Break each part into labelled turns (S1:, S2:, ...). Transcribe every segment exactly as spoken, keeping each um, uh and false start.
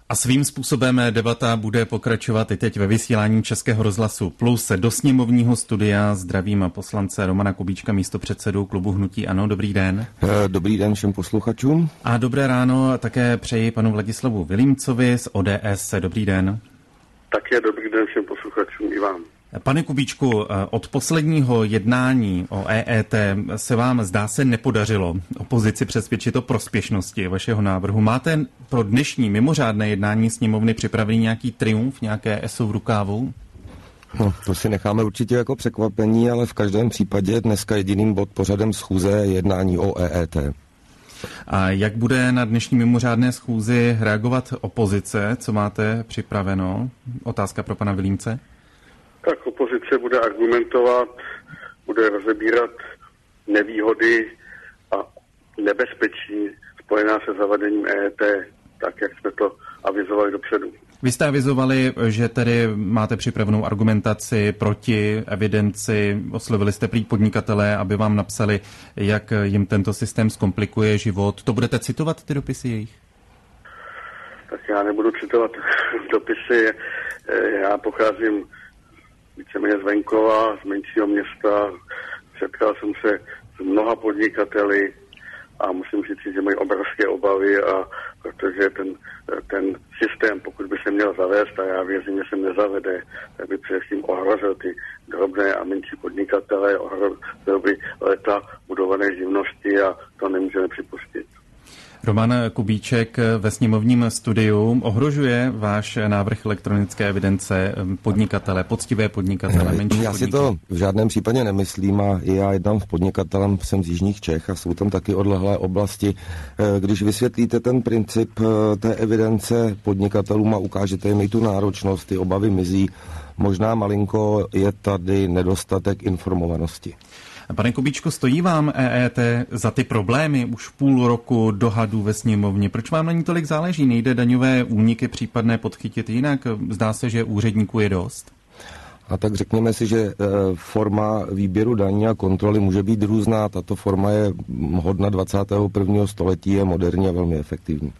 S1: A svým způsobem debata bude pokračovat i teď ve vysílání Českého rozhlasu Plus. Do sněmovního studia zdravím poslance Romana Kubíčka, místopředsedu klubu Hnutí ANO. Dobrý den.
S2: Dobrý den všem posluchačům.
S1: A dobré ráno také přeji panu Vladislavu Vilímcovi z O D S. Dobrý den.
S3: Také dobrý den všem posluchačům i vám.
S1: Pane Kubíčku, od posledního jednání o E E T se vám zdá se nepodařilo opozici přesvědčit o prospěšnosti vašeho návrhu. Máte pro dnešní mimořádné jednání sněmovny připravený nějaký triumf, nějaké eso v rukávu?
S2: No, to si necháme určitě jako překvapení, ale v každém případě dneska jediným bod pořadem schůze je jednání o E E T.
S1: A jak bude na dnešní mimořádné schůzi reagovat opozice? Co máte připraveno? Otázka pro pana Vilímce.
S3: Tak opozice bude argumentovat, bude rozebírat nevýhody a nebezpečí spojená se zavedením E E T, tak jak jsme to avizovali dopředu.
S1: Vy jste avizovali, že tedy máte připravenou argumentaci proti evidenci, oslovili jste prý podnikatelé, aby vám napsali, jak jim tento systém zkomplikuje život. To budete citovat, ty dopisy jejich?
S3: Tak já nebudu citovat dopisy, já pocházím víceméně z venkova, z menšího města, setkal jsem se s mnoha podnikateli a musím říct, že mají obrovské obavy, a protože ten, ten systém, pokud by se měl zavést, a já věřím, že se nezavede, tak by především ohrozil ty drobné a menší podnikatele, ohrozil by léta budované živnosti a to nemůžeme připustit.
S1: Roman Kubíček ve sněmovním studiu. Ohrožuje váš návrh elektronické evidence podnikatele, poctivé podnikatele, menší
S2: Já
S1: podniky?
S2: si to v žádném případě nemyslím a já jednám s podnikatelem, jsem z jižních Čech a jsou tam taky odlehlé oblasti. Když vysvětlíte ten princip té evidence podnikatelům a ukážete jim i tu náročnost, ty obavy mizí, možná malinko je tady nedostatek informovanosti.
S1: Pane Kubíčku, stojí vám E E T za ty problémy už půl roku dohadů ve sněmovně? Proč vám na ní tolik záleží? Nejde daňové úniky případné podchytit jinak? Zdá se, že úředníků je dost.
S2: A tak řekněme si, že forma výběru daní a kontroly může být různá. Tato forma je hodna dvacátého prvního století, je moderní a velmi efektivní.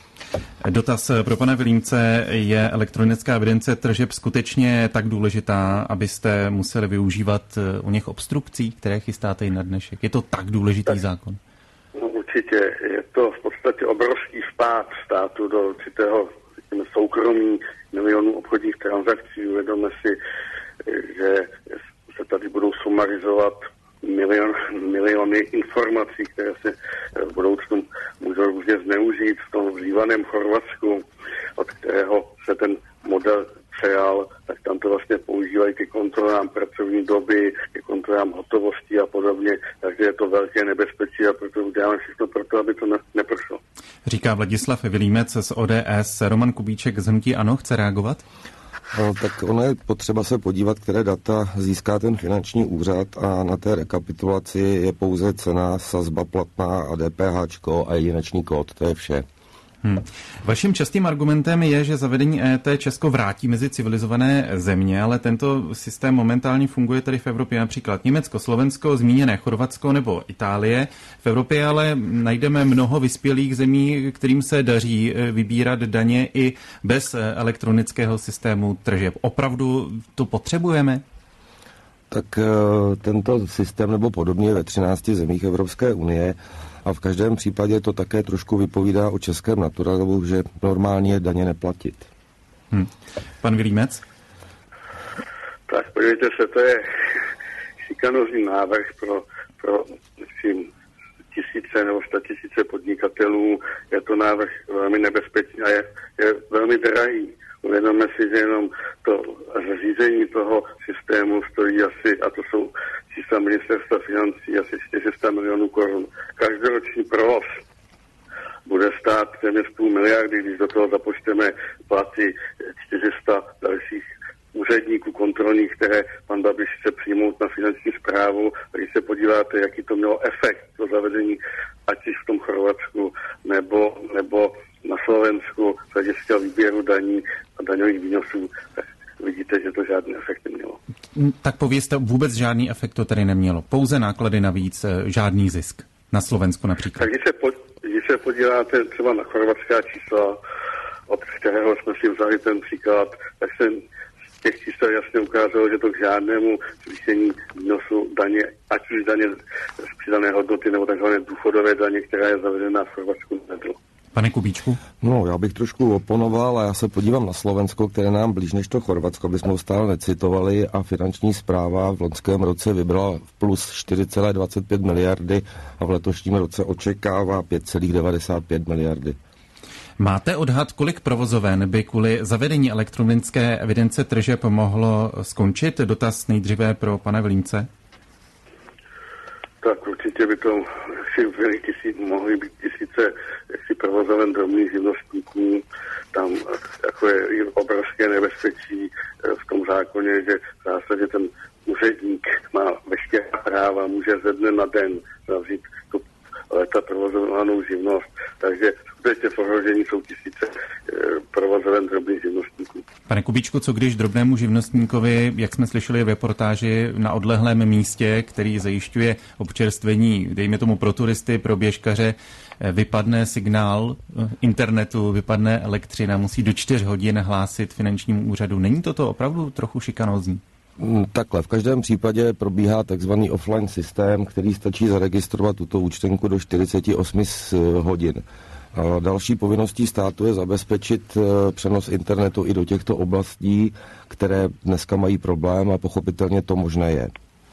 S1: Dotaz pro pana Vilímce. Je elektronická evidence tržeb skutečně tak důležitá, abyste museli využívat o něch obstrukcí, které chystáte i na dnešek? Je to tak důležitý tak, zákon?
S3: No, určitě. Je to v podstatě obrovský vpád státu do určitého soukromí milionů obchodních transakcí. Uvědomme si, že se tady budou sumarizovat Milion, miliony informací, které se v budoucnu můžou různě zneužít v tom vzývaném Chorvatsku, od kterého se ten model přejal, tak tam to vlastně používají ke kontrolám pracovní doby, ke kontrolám hotovosti a podobně, takže je to velké nebezpečí a proto uděláme všechno pro to, aby to ne, neprošlo.
S1: Říká Vladislav Vilímec z O D S. Roman Kubíček z Hnutí ANO chce reagovat?
S2: No, tak ono je potřeba se podívat, které data získá ten finanční úřad a na té rekapitulaci je pouze cena, sazba platná a DPHčko a jedinečný kód, to je vše.
S1: Hmm. Vaším častým argumentem je, že zavedení E E T Česko vrátí mezi civilizované země, ale tento systém momentálně funguje tady v Evropě, například Německo, Slovensko, zmíněné Chorvatsko nebo Itálie. V Evropě ale najdeme mnoho vyspělých zemí, kterým se daří vybírat daně i bez elektronického systému tržeb. Opravdu to potřebujeme?
S2: Tak tento systém nebo podobně ve třinácti zemích Evropské unie a v každém případě to také trošku vypovídá o českém naturelu, že normálně je daně neplatit.
S1: Hmm. Pan Vilímec?
S3: Tak podívejte se, to je šikanózní návrh pro, pro myslím, tisíce nebo statisíce podnikatelů. Je to návrh velmi nebezpečný a je, je velmi drahý. Uvědomme si, že jenom to zřízení toho systému stojí asi, a to jsou čísla ministerstva financí, asi čtyři sta milionů korun. Každoroční provoz bude stát téměř půl miliardy, když do toho započteme platy čtyři sta dalších úředníků kontrolních, které pan Babiš chce přijmout na finanční správu. A když se podíváte, jaký to mělo efekt, to zavedení, ať v tom Chorvatsku nebo, nebo na Slovensku, z hlediska výběru daní a daňových výnosů, tak vidíte, že to žádný efekt nemělo.
S1: Tak povězte, vůbec žádný efekt to tady nemělo. Pouze náklady navíc, žádný zisk. Na Slovensku například.
S3: Tak když se, pod, když se podíváte třeba na chorvatská čísla, od kterého jsme si vzali ten příklad, tak se z těch čísel jasně ukázalo, že to k žádnému zvýšení výnosu daně, ať už daně z přidané hodnoty nebo takzvané důchodové daně, která je zavedená v Chorvatsku, nebylo.
S1: Pane Kubíčku?
S2: No, já bych trošku oponoval a já se podívám na Slovensko, které nám blíž než to Chorvatsko, aby jsme ho stále necitovali, a finanční správa v loňském roce vybrala v plus čtyři celé dvacet pět miliardy a v letošním roce očekává pět celé devadesát pět miliardy.
S1: Máte odhad, kolik provozoven by kvůli zavedení elektronické evidence tržeb mohlo skončit? Dotaz nejdříve pro pana Vilímce.
S3: Tak určitě by to byly tisíc, mohly být tisíce jaksi provozoven drobných živnostníků. Tam jako je obrovské nebezpečí v tom zákoně, že v zásadě ten úředník má veškerá práva, může ze dne na den zavřít tu leta provozovanou živnost. Takže skutečně v ohrožení jsou tisíce provozoven drobných živnostníků.
S1: Pane Kubíčku, co když drobnému živnostníkovi, jak jsme slyšeli v reportáži, na odlehlém místě, který zajišťuje občerstvení, dejme tomu pro turisty, pro běžkaře, vypadne signál internetu, vypadne elektřina, musí do čtyř hodin hlásit finančnímu úřadu. Není toto opravdu trochu šikanózní?
S2: Takhle, v každém případě probíhá takzvaný offline systém, který stačí zaregistrovat tuto účtenku do čtyřicet osm hodin. A další povinností státu je zabezpečit přenos internetu i do těchto oblastí, které dneska mají problém, a pochopitelně to možné je.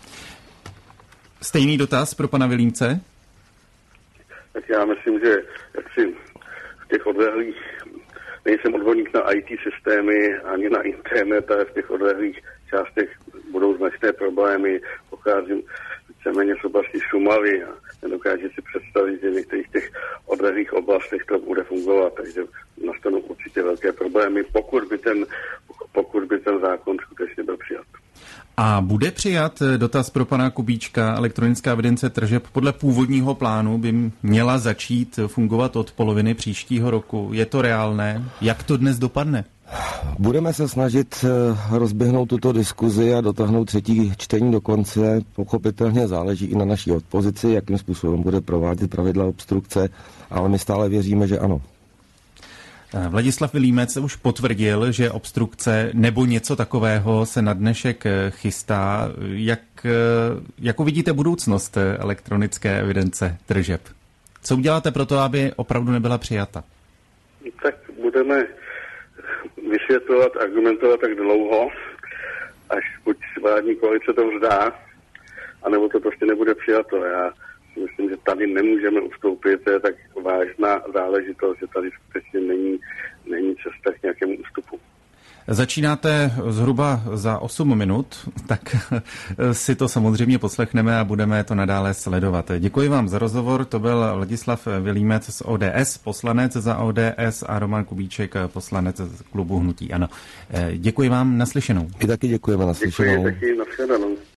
S1: Stejný dotaz pro pana Vilímce?
S3: Tak já myslím, že jaksi v těch odlehlých, nejsem odborník na í té systémy ani na internet, ale v těch odlehlých částech budou značné problémy. Pocházím víceméně z oblasti Šumavy a nedokážu si představit, že v některých těch odlehlých oblastech to bude fungovat, takže nastanou určitě velké problémy, pokud by ten, pokud by ten zákon skutečně byl přijat.
S1: A bude přijat, dotaz pro pana Kubíčka, elektronická evidence tržeb podle původního plánu by měla začít fungovat od poloviny příštího roku. Je to reálné? Jak to dnes dopadne?
S2: Budeme se snažit rozběhnout tuto diskuzi a dotáhnout třetí čtení do konce. Pochopitelně záleží i na naší opozici, jakým způsobem bude provádět pravidla obstrukce, ale my stále věříme, že ano.
S1: Vladislav Vilímec už potvrdil, že obstrukce nebo něco takového se na dnešek chystá. Jak, jak uvidíte budoucnost elektronické evidence tržeb? Co uděláte pro to, aby opravdu nebyla přijata?
S3: Tak budeme vysvětlovat, argumentovat tak dlouho, až buď vládní koalice to vzdá, anebo to prostě nebude přijato. Já myslím, že tady nemůžeme ustoupit, to je tak vážná záležitost, že tady skutečně není, není cesta k nějakému ústupu. Začínáte
S1: zhruba za osm minut, tak si to samozřejmě poslechneme a budeme to nadále sledovat. Děkuji vám za rozhovor, to byl Vladislav Vilímec z O D S, poslanec za O D S, a Roman Kubíček, poslanec z klubu Hnutí ANO. Děkuji vám, naslyšenou.
S2: I taky děkujeme, naslyšenou.
S3: Děkuji, taky naslyšenou.